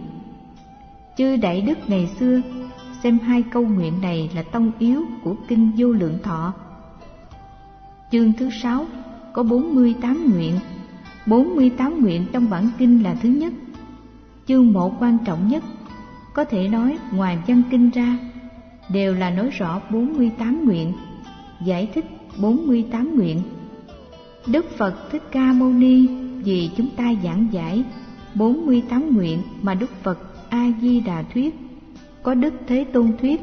Speaker 1: Chư Đại Đức ngày xưa xem 2 câu nguyện này là tông yếu của kinh Vô Lượng Thọ. Chương thứ 6 có 48 nguyện. 48 nguyện trong bản kinh là thứ nhất, chương 1 quan trọng nhất. Có thể nói ngoài văn kinh ra đều là nói rõ 48 nguyện, giải thích 48 nguyện. Đức Phật Thích Ca Mâu Ni vì chúng ta giảng giải 48 nguyện mà Đức Phật A Di Đà thuyết, có Đức Thế Tôn thuyết.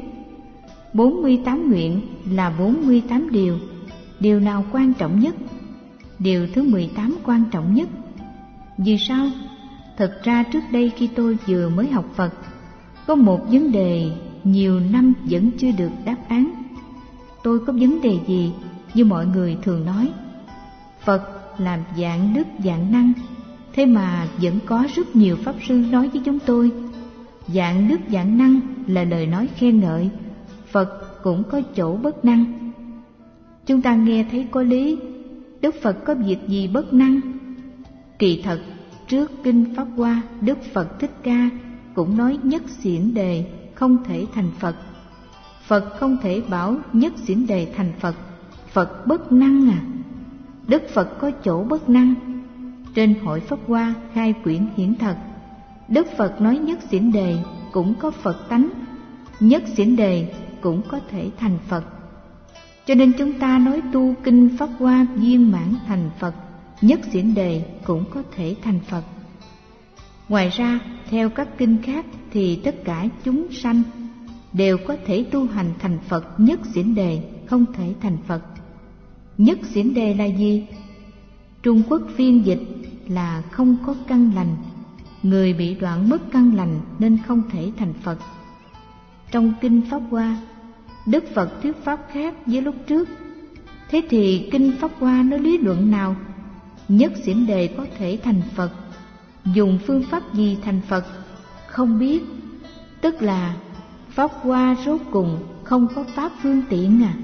Speaker 1: 48 nguyện là 48 điều. Điều nào quan trọng nhất? Điều thứ 18 quan trọng nhất. Vì sao? Thật ra trước đây khi tôi vừa mới học Phật, có một vấn đề nhiều năm vẫn chưa được đáp án. Tôi có vấn đề gì? Như mọi người thường nói, Phật làm vạn đức vạn năng, thế mà vẫn có rất nhiều pháp sư nói với chúng tôi vạn đức vạn năng là lời nói khen ngợi, Phật cũng có chỗ bất năng. Chúng ta nghe thấy có lý, Đức Phật có việc gì bất năng? Kỳ thật, trước Kinh Pháp Hoa, Đức Phật Thích Ca cũng nói Nhất Xiển Đề không thể thành Phật. Phật không thể bảo Nhất Xiển Đề thành Phật. Phật bất năng à? Đức Phật có chỗ bất năng. Trên Hội Pháp Hoa khai quyển Hiển Thật, Đức Phật nói Nhất Xiển Đề cũng có Phật tánh, Nhất Xiển Đề cũng có thể thành Phật. Cho nên chúng ta nói tu Kinh Pháp Hoa viên mãn thành Phật, Nhất Xiển Đề cũng có thể thành Phật. Ngoài ra, theo các kinh khác thì tất cả chúng sanh đều có thể tu hành thành Phật, Nhất Xiển Đề không thể thành Phật. Nhất Xiển Đề là gì? Trung Quốc phiên dịch là không có căn lành, người bị đoạn mất căn lành nên không thể thành Phật. Trong Kinh Pháp Hoa, Đức Phật thuyết pháp khác với lúc trước. Thế thì Kinh Pháp Hoa nói lý luận nào? Nhất Xiển Đề có thể thành Phật. Dùng phương pháp gì thành Phật? Không biết. Tức là Pháp Hoa rốt cùng không có pháp phương tiện à?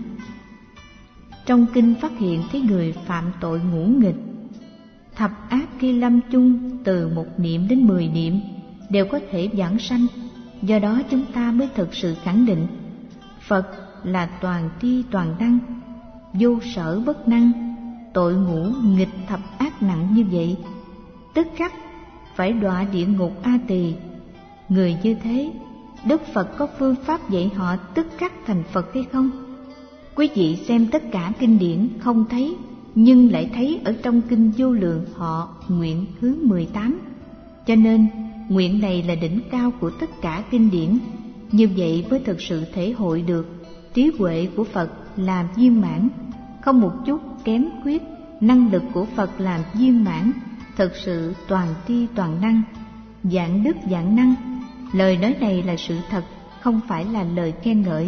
Speaker 1: Trong kinh phát hiện thấy người phạm tội ngũ nghịch, thập ác khi lâm chung từ 1 niệm đến 10 niệm đều có thể vãng sanh. Do đó chúng ta mới thực sự khẳng định Phật là toàn tri toàn năng, vô sở bất năng. Tội ngũ nghịch thập ác nặng như vậy, tức khắc phải đọa địa ngục A Tỳ. Người như thế, Đức Phật có phương pháp dạy họ tức khắc thành Phật hay không? Quý vị xem tất cả kinh điển không thấy, nhưng lại thấy ở trong Kinh Vô Lượng Thọ nguyện thứ 18. Cho nên nguyện này là đỉnh cao của tất cả kinh điển. Như vậy mới thực sự thể hội được trí huệ của Phật là viên mãn, không một chút kém khuyết. Năng lực của Phật làm viên mãn, thực sự toàn tri toàn năng, vạn đức vạn năng. Lời nói này là sự thật, không phải là lời khen ngợi.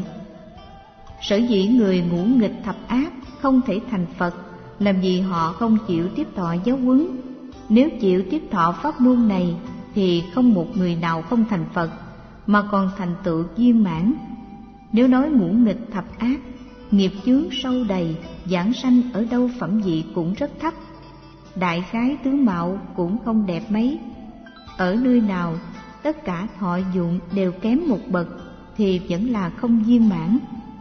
Speaker 1: Sở dĩ người ngũ nghịch thập ác không thể thành Phật, làm gì họ không chịu tiếp thọ giáo huấn. Nếu chịu tiếp thọ pháp môn này thì không một người nào không thành Phật, mà còn thành tựu viên mãn. Nếu nói ngũ nghịch thập ác, nghiệp chướng sâu đầy, giảng sanh ở đâu phẩm vị cũng rất thấp, đại khái tướng mạo cũng không đẹp mấy. Ở nơi nào tất cả thọ dụng đều kém một bậc thì vẫn là không viên mãn.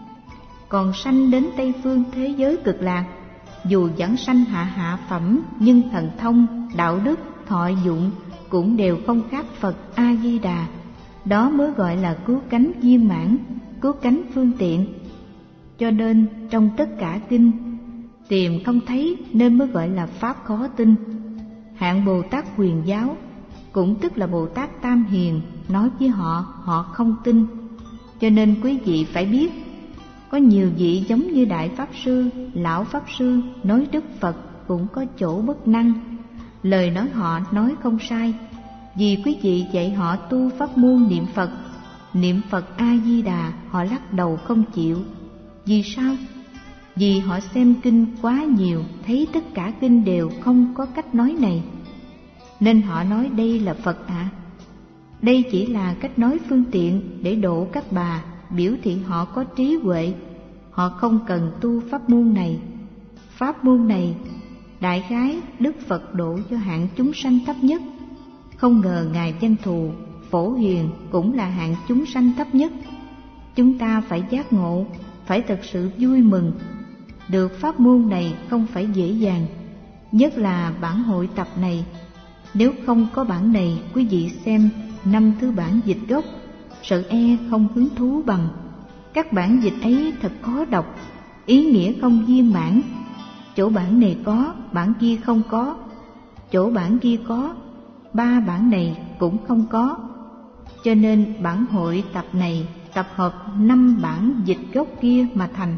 Speaker 1: Còn sanh đến Tây phương thế giới cực lạc, dù vẫn sanh hạ phẩm, nhưng thần thông, đạo đức, thọ dụng cũng đều không khác Phật A Di Đà. Đó mới gọi là cứu cánh viên mãn, cứu cánh phương tiện. Cho nên trong tất cả kinh tìm không thấy nên mới gọi là pháp khó tin. Hạng Bồ Tát Quyền Giáo, cũng tức là Bồ Tát Tam Hiền, nói với họ, họ không tin. Cho nên quý vị phải biết, có nhiều vị giống như Đại Pháp Sư, Lão Pháp Sư nói Đức Phật cũng có chỗ bất năng. Lời nói họ nói không sai, vì quý vị dạy họ tu pháp môn niệm Phật A Di Đà, họ lắc đầu không chịu. Vì sao? Vì họ xem kinh quá nhiều, thấy tất cả kinh đều không có cách nói này, nên họ nói đây là Phật ạ. Đây chỉ là cách nói phương tiện để độ các bà, biểu thị họ có trí huệ. Họ không cần tu pháp môn này. Pháp môn này đại khái Đức Phật độ cho hạng chúng sanh thấp nhất. Không ngờ Ngài Văn Thù, Phổ Hiền cũng là hạng chúng sanh thấp nhất. Chúng ta phải giác ngộ, phải thật sự vui mừng. Được pháp môn này không phải dễ dàng, nhất là bản hội tập này. Nếu không có bản này, quý vị xem 5 thứ bản dịch gốc, sợ e không hứng thú bằng. Các bản dịch ấy thật khó đọc, ý nghĩa không viên mãn. Chỗ bản này có, bản kia không có. Chỗ bản kia có, 3 bản này cũng không có. Cho nên bản hội tập này tập hợp 5 bản dịch gốc kia mà thành.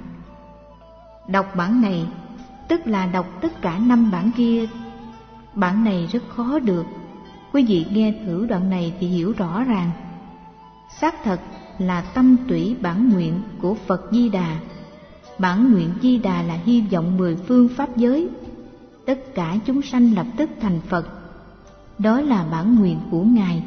Speaker 1: Đọc bản này tức là đọc tất cả 5 bản kia. Bản này rất khó được. Quý vị nghe thử đoạn này thì hiểu rõ ràng. Xác thật là tâm tủy bản nguyện của Phật Di Đà. Bản nguyện Di Đà là hy vọng 10 phương pháp giới, tất cả chúng sanh lập tức thành Phật. Đó là bản nguyện của Ngài.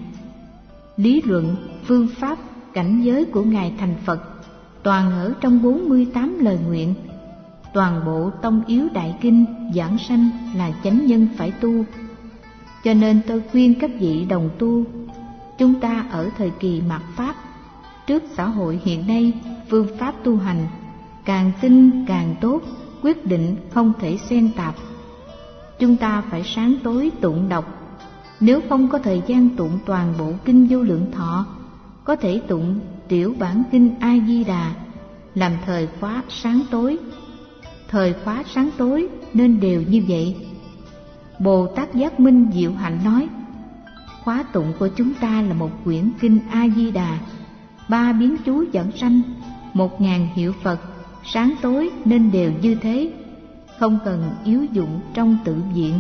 Speaker 1: Lý luận, phương pháp, cảnh giới của Ngài thành Phật toàn ở trong 48 lời nguyện. toàn bộ tông yếu đại kinh giảng sanh là chánh nhân phải tu. Cho nên tôi khuyên các vị đồng tu, chúng ta ở thời kỳ mạt Pháp, trước xã hội hiện nay, phương pháp tu hành càng tinh càng tốt, quyết định không thể xen tạp. Chúng ta phải sáng tối tụng đọc. Nếu không có thời gian tụng toàn bộ kinh Vô Lượng Thọ, có thể tụng tiểu bản kinh A Di Đà, làm thời khóa sáng tối. Thời khóa sáng tối nên đều như vậy. Bồ Tát Giác Minh Diệu Hạnh nói, khóa tụng của chúng ta là một quyển kinh A Di Đà, 3 biến chú dẫn sanh, 1000 hiệu Phật, sáng tối nên đều như thế, không cần yếu dụng trong tự viện.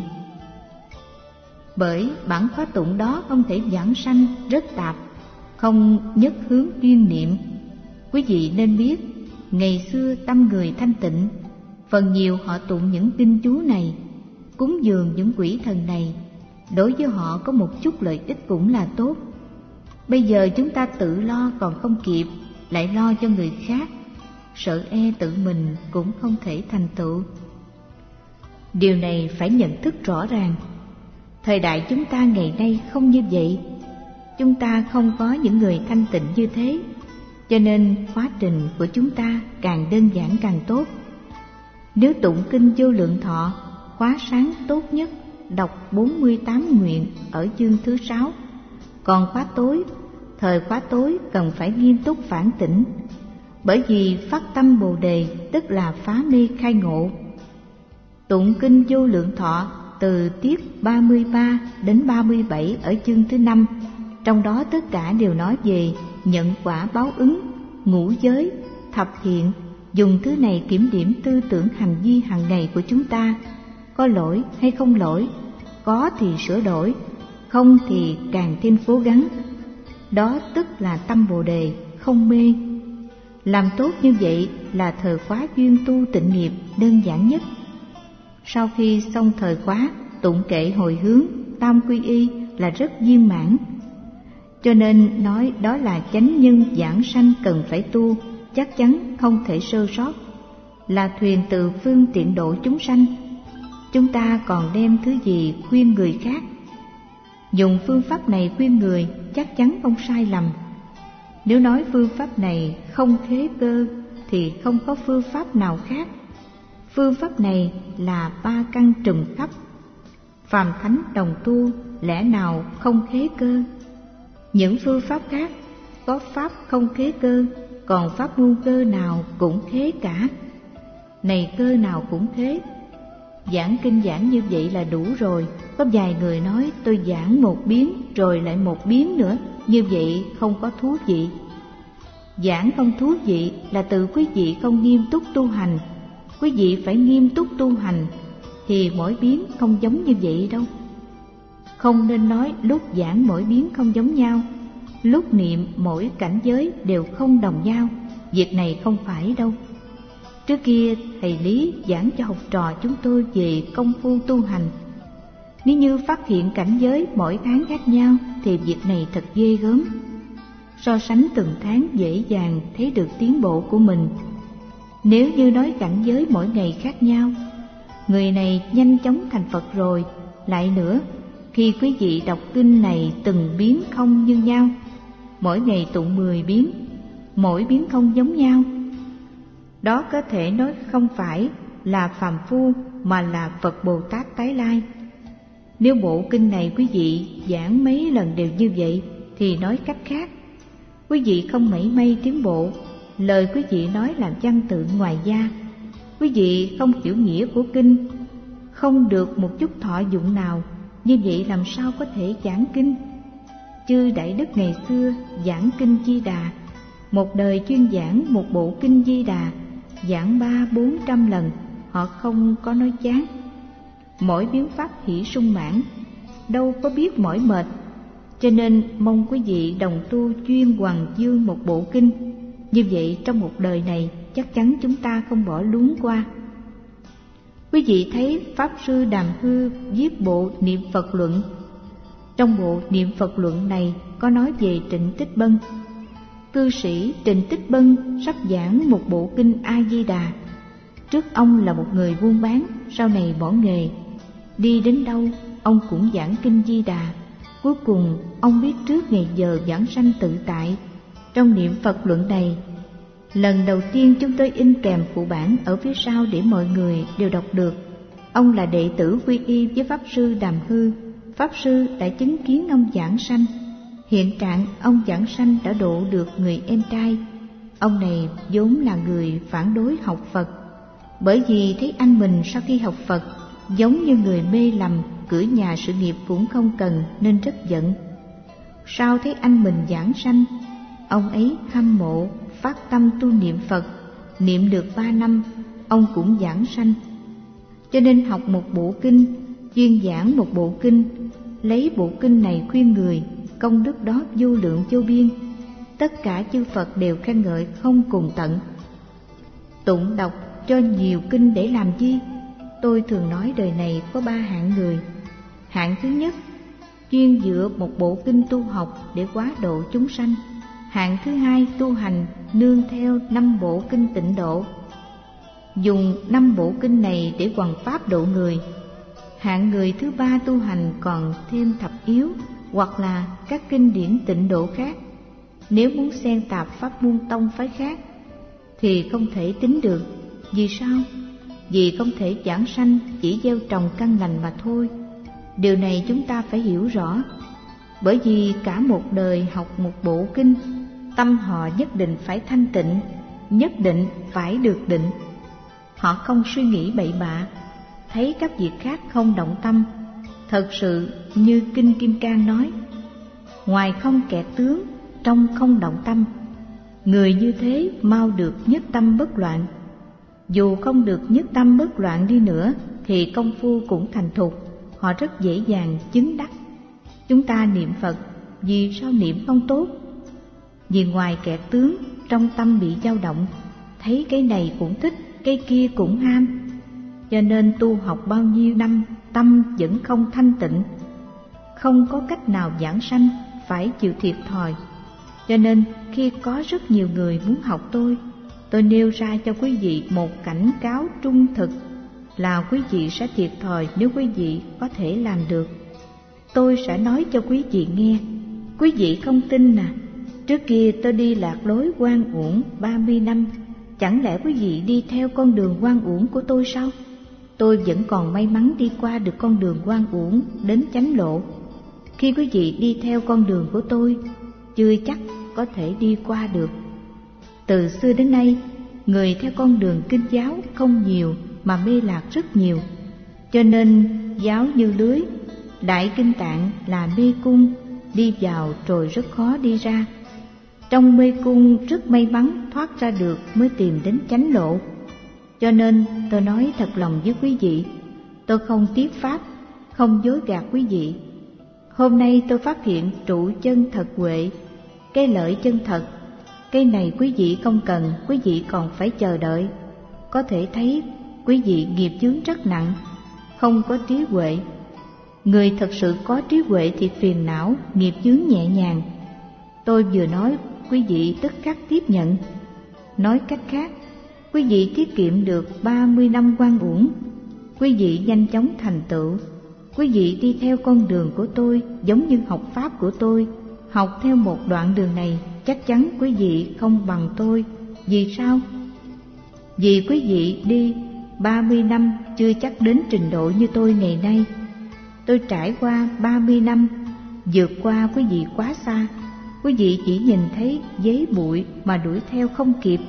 Speaker 1: Bởi bản khóa tụng đó không thể giảng sanh, rất tạp, không nhất hướng chuyên niệm. Quý vị nên biết, ngày xưa tâm người thanh tịnh, phần nhiều họ tụng những kinh chú này, cúng dường những quỷ thần này, đối với họ có một chút lợi ích cũng là tốt. Bây giờ chúng ta tự lo còn không kịp, lại lo cho người khác, sợ e tự mình cũng không thể thành tựu. Điều này phải nhận thức rõ ràng. Thời đại chúng ta ngày nay không như vậy. Chúng ta không có những người thanh tịnh như thế, cho nên quá trình của chúng ta càng đơn giản càng tốt. Nếu tụng kinh Vô Lượng Thọ, khóa sáng tốt nhất đọc 48 nguyện ở chương thứ 6. Còn khóa tối, thời khóa tối cần phải nghiêm túc phản tỉnh, bởi vì phát tâm Bồ Đề tức là phá mê khai ngộ. Tụng kinh Vô Lượng Thọ từ tiết 33 đến 37 ở chương thứ 5, trong đó tất cả đều nói về nhận quả báo ứng, ngũ giới, thập thiện, dùng thứ này kiểm điểm tư tưởng hành vi hàng ngày của chúng ta, có lỗi hay không lỗi, có thì sửa đổi, không thì càng thêm cố gắng. Đó tức là tâm Bồ Đề, không mê. Làm tốt như vậy là thời khóa duyên tu tịnh nghiệp đơn giản nhất. Sau khi xong thời khóa, tụng kệ hồi hướng, tam quy y là rất viên mãn. Cho nên nói đó là chánh nhân giảng sanh cần phải tu, chắc chắn không thể sơ sót, là thuyền từ phương tiện độ chúng sanh. Chúng ta còn đem thứ gì khuyên người khác? Dùng phương pháp này khuyên người chắc chắn không sai lầm. Nếu nói phương pháp này không khế cơ thì không có phương pháp nào khác. Phương pháp này là 3 căn trùm khắp. Phàm thánh đồng tu lẽ nào không khế cơ? Những phương pháp khác có pháp không khế cơ, còn pháp môn cơ nào cũng khế cả. Này cơ nào cũng khế. Giảng kinh giảng như vậy là đủ rồi. Có vài người nói tôi giảng một biến rồi lại một biến nữa, như vậy không có thú vị. Giảng không thú vị là tự quý vị không nghiêm túc tu hành. Quý vị phải nghiêm túc tu hành thì mỗi biến không giống như vậy đâu. Không nên nói lúc giảng mỗi biến không giống nhau, lúc niệm mỗi cảnh giới đều không đồng nhau. Việc này không phải đâu. Trước kia thầy Lý giảng cho học trò chúng tôi về công phu tu hành. Nếu như phát hiện cảnh giới mỗi tháng khác nhau thì việc này thật ghê gớm. So sánh từng tháng dễ dàng thấy được tiến bộ của mình. Nếu như nói cảnh giới mỗi ngày khác nhau, người này nhanh chóng thành Phật rồi. Lại nữa, khi quý vị đọc kinh này từng biến không như nhau, mỗi ngày tụng 10 biến, mỗi biến không giống nhau, đó có thể nói không phải là phàm phu mà là Phật Bồ Tát tái lai. Nếu bộ kinh này quý vị giảng mấy lần đều như vậy thì nói cách khác, quý vị không mảy may tiến bộ. Lời quý vị nói làm văn tự ngoài da, quý vị không hiểu nghĩa của kinh, không được một chút thọ dụng nào. Như vậy làm sao có thể giảng kinh? Chư Đại Đức ngày xưa giảng kinh Di Đà, một đời chuyên giảng một bộ kinh Di Đà, giảng 300-400 lần, họ không có nói chán. Mỗi biến pháp hỷ sung mãn, đâu có biết mỏi mệt. Cho nên mong quý vị đồng tu chuyên hoằng dương một bộ kinh. Như vậy trong một đời này chắc chắn chúng ta không bỏ luống qua. Quý vị thấy Pháp Sư Đàm Hư viết bộ Niệm Phật Luận. Trong bộ Niệm Phật Luận này có nói về Trịnh Tích Bân. Cư sĩ Trịnh Tích Bân sắp giảng một bộ kinh A Di Đà. Trước ông là một người buôn bán, sau này bỏ nghề. Đi đến đâu, ông cũng giảng kinh Di Đà. Cuối cùng, ông biết trước ngày giờ giảng sanh tự tại. Trong niệm Phật luận này, lần đầu tiên chúng tôi in kèm phụ bản ở phía sau để mọi người đều đọc được. Ông là đệ tử quy y với Pháp Sư Đàm Hư. Pháp Sư đã chứng kiến ông giảng sanh. Hiện trạng ông giảng sanh đã độ được người em trai. Ông này vốn là người phản đối học Phật, bởi vì thấy anh mình sau khi học Phật giống như người mê lầm, cưỡi nhà sự nghiệp cũng không cần nên rất giận. Sau thấy anh mình giảng sanh, ông ấy hâm mộ, phát tâm tu niệm Phật. Niệm được 3 năm, ông cũng giảng sanh. Cho nên học một bộ kinh, chuyên giảng một bộ kinh, lấy bộ kinh này khuyên người, công đức đó vô lượng vô biên. Tất cả chư Phật đều khen ngợi không cùng tận. Tụng đọc cho nhiều kinh để làm chi? Tôi thường nói đời này có 3 hạng người. Hạng thứ nhất, chuyên dựa một bộ kinh tu học để hóa độ chúng sanh. Hạng thứ hai, tu hành nương theo 5 bộ kinh tịnh độ, dùng 5 bộ kinh này để hoằng pháp độ người. Hạng người thứ ba, tu hành còn thêm thập yếu hoặc là các kinh điển tịnh độ khác. Nếu muốn xen tạp pháp môn tông phái khác thì không thể tính được. Vì sao? Vì không thể giảng sanh chỉ gieo trồng căn lành mà thôi. Điều này chúng ta phải hiểu rõ. Bởi vì cả một đời học một bộ kinh, tâm họ nhất định phải thanh tịnh, nhất định phải được định. Họ không suy nghĩ bậy bạ, thấy các việc khác không động tâm. Thật sự như Kinh Kim Cang nói, ngoài không kẹt tướng, trong không động tâm. Người như thế mau được nhất tâm bất loạn. Dù không được nhất tâm bất loạn đi nữa thì công phu cũng thành thục, họ rất dễ dàng chứng đắc. Chúng ta niệm Phật, vì sao niệm không tốt? Vì ngoài kẹt tướng, trong tâm bị dao động, thấy cái này cũng thích, cái kia cũng ham. Cho nên tu học bao nhiêu năm, tâm vẫn không thanh tịnh, không có cách nào giảng sanh, phải chịu thiệt thòi. Cho nên khi có rất nhiều người muốn học tôi nêu ra cho quý vị một cảnh cáo trung thực là quý vị sẽ thiệt thòi nếu quý vị có thể làm được. Tôi sẽ nói cho quý vị nghe. Quý vị không tin à? Trước kia tôi đi lạc lối oan uổng 30 năm, chẳng lẽ quý vị đi theo con đường oan uổng của tôi sao? Tôi vẫn còn may mắn đi qua được con đường oan uổng đến chánh lộ. Khi quý vị đi theo con đường của tôi, chưa chắc có thể đi qua được. Từ xưa đến nay, người theo con đường kinh giáo không nhiều mà mê lạc rất nhiều. Cho nên giáo như lưới, Đại Kinh Tạng là mê cung, đi vào rồi rất khó đi ra. Trong mê cung rất may mắn thoát ra được mới tìm đến chánh lộ. Cho nên tôi nói thật lòng với quý vị, tôi không tiếp pháp, không dối gạt quý vị. Hôm nay tôi phát hiện trụ chân thật huệ, cái lợi chân thật. Cái này quý vị không cần, quý vị còn phải chờ đợi. Có thể thấy quý vị nghiệp chướng rất nặng, không có trí huệ. Người thật sự có trí huệ thì phiền não, nghiệp chướng nhẹ nhàng. Tôi vừa nói, quý vị tức khắc tiếp nhận. Nói cách khác, quý vị tiết kiệm được 30 năm oan uổng. Quý vị nhanh chóng thành tựu. Quý vị đi theo con đường của tôi giống như học pháp của tôi. Học theo một đoạn đường này, chắc chắn quý vị không bằng tôi. Vì sao? Vì quý vị đi 30 năm chưa chắc đến trình độ như tôi ngày nay. Tôi trải qua 30 năm, vượt qua quý vị quá xa. Quý vị chỉ nhìn thấy giấy bụi mà đuổi theo không kịp.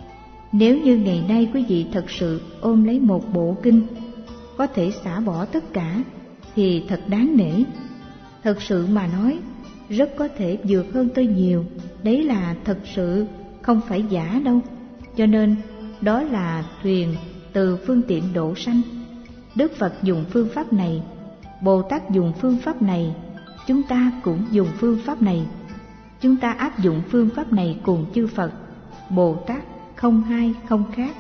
Speaker 1: Nếu như ngày nay quý vị thật sự ôm lấy một bộ kinh, có thể xả bỏ tất cả, thì thật đáng nể. Thật sự mà nói, rất có thể vượt hơn tôi nhiều. Đấy là thật sự, không phải giả đâu. Cho nên đó là thuyền từ phương tiện độ sanh. Đức Phật dùng phương pháp này, Bồ Tát dùng phương pháp này, chúng ta cũng dùng phương pháp này. Chúng ta áp dụng phương pháp này cùng chư Phật, Bồ Tát không hai không khác.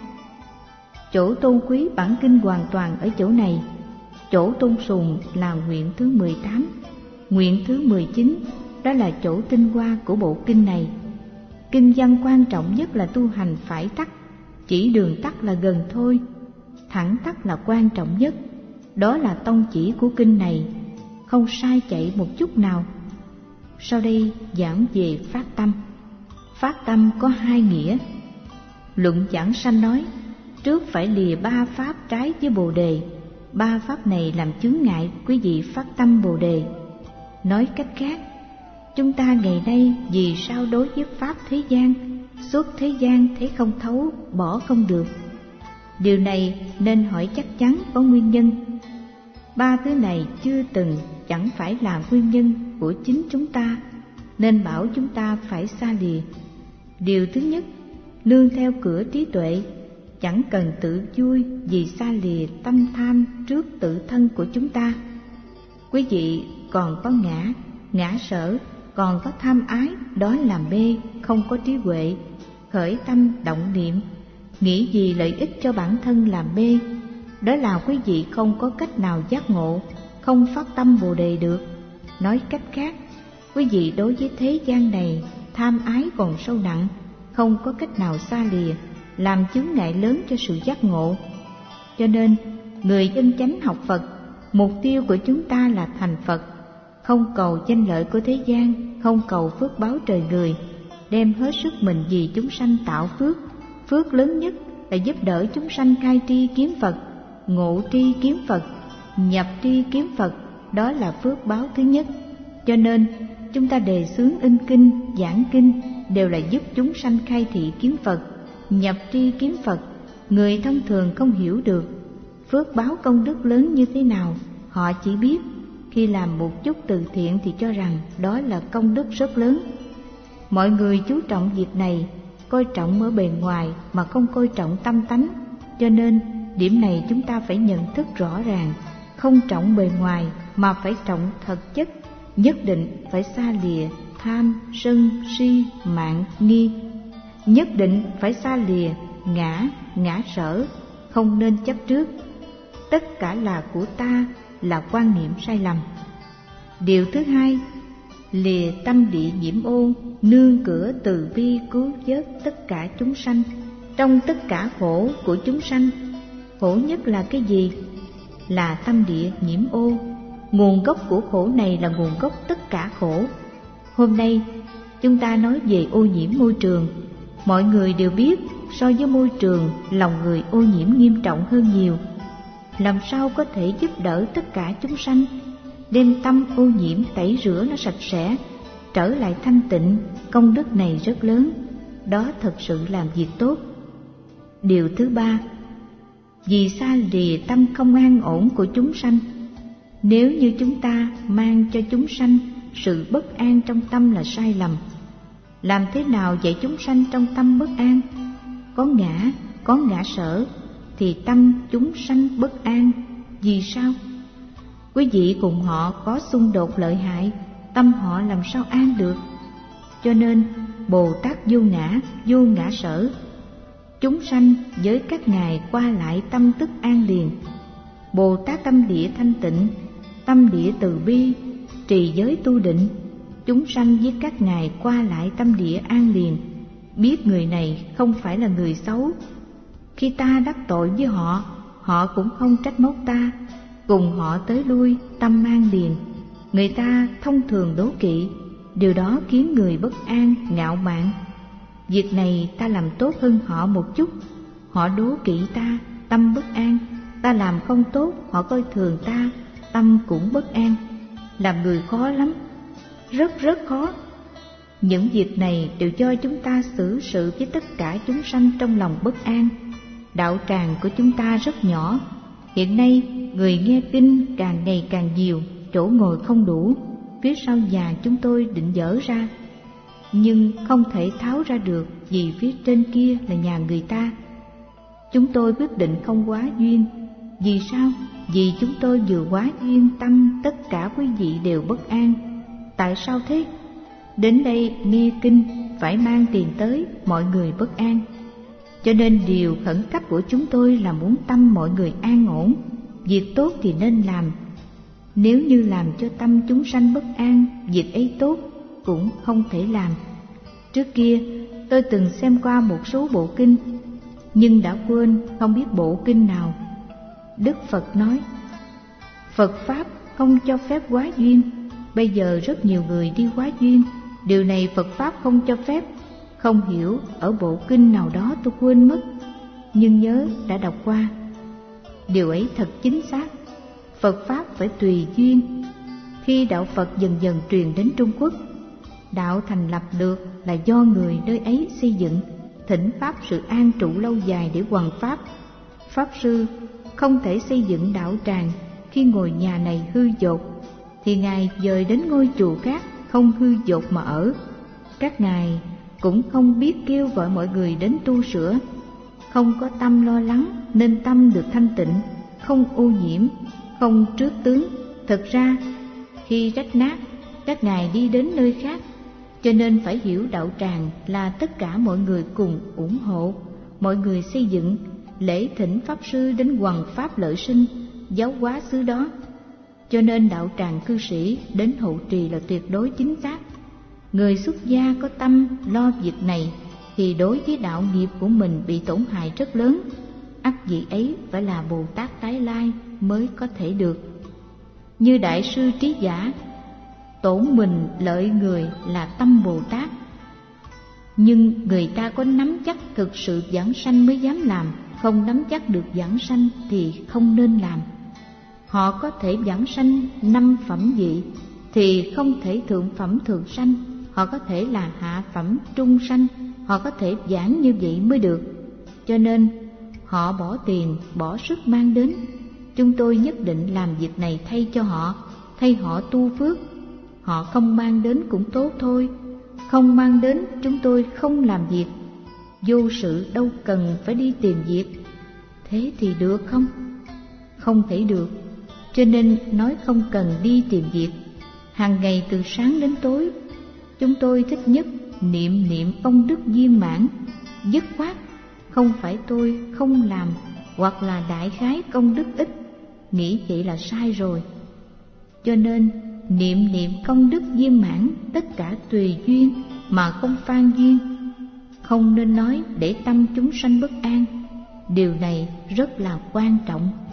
Speaker 1: Chỗ tôn quý bản kinh hoàn toàn ở chỗ này. Chỗ tôn sùng là nguyện thứ 18. Nguyện thứ 19, đó là chỗ tinh hoa của bộ kinh này. Kinh văn quan trọng nhất là tu hành phải tắc, chỉ đường tắt là gần thôi, thẳng tắp là quan trọng nhất. Đó là tông chỉ của kinh này, không sai chạy một chút nào. Sau đây giảng về phát tâm. Phát tâm có hai nghĩa. Luận Giảng Sanh nói, trước phải lìa ba pháp trái với Bồ Đề. Ba pháp này làm chướng ngại quý vị phát tâm Bồ Đề. Nói cách khác, chúng ta ngày nay vì sao đối với pháp thế gian, suốt thế gian thấy không thấu, bỏ không được? Điều này nên hỏi chắc chắn có nguyên nhân. Ba thứ này chưa từng, chẳng phải là nguyên nhân của chính chúng ta, nên bảo chúng ta phải xa lìa. Điều thứ nhất, nương theo cửa trí tuệ, chẳng cần tự vui vì xa lìa tâm tham trước tự thân của chúng ta. Quý vị còn có ngã sở, còn có tham ái, đó là mê, không có trí huệ. Khởi tâm động niệm, nghĩ gì lợi ích cho bản thân là mê. Đó là quý vị không có cách nào giác ngộ, không phát tâm Bồ Đề được. Nói cách khác, quý vị đối với thế gian này tham ái còn sâu nặng, không có cách nào xa lìa, làm chướng ngại lớn cho sự giác ngộ. Cho nên, người chân chánh học Phật, mục tiêu của chúng ta là thành Phật, không cầu danh lợi của thế gian, không cầu phước báo trời người, đem hết sức mình vì chúng sanh tạo phước. Phước lớn nhất là giúp đỡ chúng sanh khai tri kiếm Phật, ngộ tri kiếm Phật, nhập tri kiếm Phật, đó là phước báo thứ nhất. Cho nên, chúng ta đề xướng in kinh, giảng kinh đều là giúp chúng sanh khai thị kiếm Phật, nhập tri kiếm Phật. Người thông thường không hiểu được phước báo công đức lớn như thế nào. Họ chỉ biết khi làm một chút từ thiện thì cho rằng đó là công đức rất lớn. Mọi người chú trọng việc này, coi trọng ở bề ngoài mà không coi trọng tâm tánh. Cho nên điểm này chúng ta phải nhận thức rõ ràng, không trọng bề ngoài mà phải trọng thật chất. Nhất định phải xa lìa tham, sân, si, mạn, nghi. Nhất định phải xa lìa ngã sở, không nên chấp trước. Tất cả là của ta, là quan niệm sai lầm. Điều thứ hai, lìa tâm địa nhiễm ô, nương cửa từ bi cứu vớt tất cả chúng sanh. Trong tất cả khổ của chúng sanh, khổ nhất là cái gì? Là tâm địa nhiễm ô. Nguồn gốc của khổ này là nguồn gốc tất cả khổ. Hôm nay chúng ta nói về ô nhiễm môi trường. Mọi người đều biết so với môi trường, lòng người ô nhiễm nghiêm trọng hơn nhiều. Làm sao có thể giúp đỡ tất cả chúng sanh, đem tâm ô nhiễm tẩy rửa nó sạch sẽ, trở lại thanh tịnh? Công đức này rất lớn, đó thật sự làm việc tốt. Điều thứ ba, vì xa lìa tâm không an ổn của chúng sanh. Nếu như chúng ta mang cho chúng sanh sự bất an trong tâm là sai lầm. Làm thế nào dạy chúng sanh trong tâm bất an? Có ngã sở thì tâm chúng sanh bất an. Vì sao? Quý vị cùng họ có xung đột lợi hại, tâm họ làm sao an được? Cho nên Bồ Tát vô ngã sở, chúng sanh với các ngài qua lại tâm tức an liền. Bồ Tát tâm địa thanh tịnh, tâm địa từ bi, trì giới tu định, chúng sanh với các ngài qua lại tâm địa an liền. Biết người này không phải là người xấu, khi ta đắc tội với họ, họ cũng không trách móc ta, cùng họ tới lui tâm an liền. Người ta thông thường đố kỵ, điều đó khiến người bất an, ngạo mạn. Việc này ta làm tốt hơn họ một chút, họ đố kỵ ta, tâm bất an. Ta làm không tốt, họ coi thường ta, tâm cũng bất an. Làm người khó lắm, rất khó. Những việc này đều cho chúng ta xử sự với tất cả chúng sanh trong lòng bất an. Đạo tràng của chúng ta rất nhỏ. Hiện nay người nghe kinh càng ngày càng nhiều, chỗ ngồi không đủ. Phía sau nhà chúng tôi định dỡ ra, nhưng không thể tháo ra được vì phía trên kia là nhà người ta. Chúng tôi quyết định không quá duyên. Vì sao? Vì chúng tôi vừa quá duyên tâm tất cả quý vị đều bất an. Tại sao thế? Đến đây nghe kinh phải mang tiền tới, mọi người bất an. Cho nên điều khẩn cấp của chúng tôi là muốn tâm mọi người an ổn. Việc tốt thì nên làm. Nếu như làm cho tâm chúng sanh bất an, việc ấy tốt cũng không thể làm. Trước kia tôi từng xem qua một số bộ kinh, nhưng đã quên không biết bộ kinh nào. Đức Phật nói, Phật Pháp không cho phép quá duyên. Bây giờ rất nhiều người đi quá duyên, điều này Phật Pháp không cho phép. Không hiểu ở bộ kinh nào đó tôi quên mất, nhưng nhớ đã đọc qua. Điều ấy thật chính xác. Phật Pháp phải tùy duyên. Khi đạo Phật dần dần truyền đến Trung Quốc, đạo thành lập được là do người nơi ấy xây dựng, thỉnh Pháp sự an trụ lâu dài để hoằng Pháp. Pháp sư không thể xây dựng đạo tràng khi ngôi nhà này hư dột, thì Ngài dời đến ngôi chùa khác không hư dột mà ở. Các Ngài cũng không biết kêu gọi mọi người đến tu sửa, không có tâm lo lắng nên tâm được thanh tịnh, không ô nhiễm, không trước tướng. Thực ra khi rách nát, các Ngài đi đến nơi khác. Cho nên phải hiểu đạo tràng là tất cả mọi người cùng ủng hộ, mọi người xây dựng, lễ thỉnh Pháp sư đến hoằng Pháp lợi sinh, giáo hóa xứ đó. Cho nên đạo tràng cư sĩ đến hậu trì là tuyệt đối chính xác. Người xuất gia có tâm lo việc này thì đối với đạo nghiệp của mình bị tổn hại rất lớn. Ắt vị ấy phải là Bồ Tát tái lai mới có thể được. Như Đại sư Trí Giả, tổn mình lợi người là tâm Bồ Tát. Nhưng người ta có nắm chắc thực sự giảng sanh mới dám làm, không nắm chắc được giảng sanh thì không nên làm. Họ có thể giảng sanh 5 phẩm vị thì không thể thượng phẩm thường sanh. Họ có thể là hạ phẩm trung sanh, họ có thể giảng như vậy mới được. Cho nên họ bỏ tiền, bỏ sức mang đến. Chúng tôi nhất định làm việc này thay cho họ, thay họ tu phước. Họ không mang đến cũng tốt thôi. Không mang đến chúng tôi không làm việc. Vô sự đâu cần phải đi tìm việc. Thế thì được không? Không thể được. Cho nên nói không cần đi tìm việc. Hàng ngày từ sáng đến tối, chúng tôi thích nhất niệm công đức viên mãn, dứt khoát. Không phải tôi không làm, hoặc là đại khái công đức ít, nghĩ vậy là sai rồi. Cho nên niệm công đức viên mãn, tất cả tùy duyên mà không phan duyên. Không nên nói để tâm chúng sanh bất an. Điều này rất là quan trọng.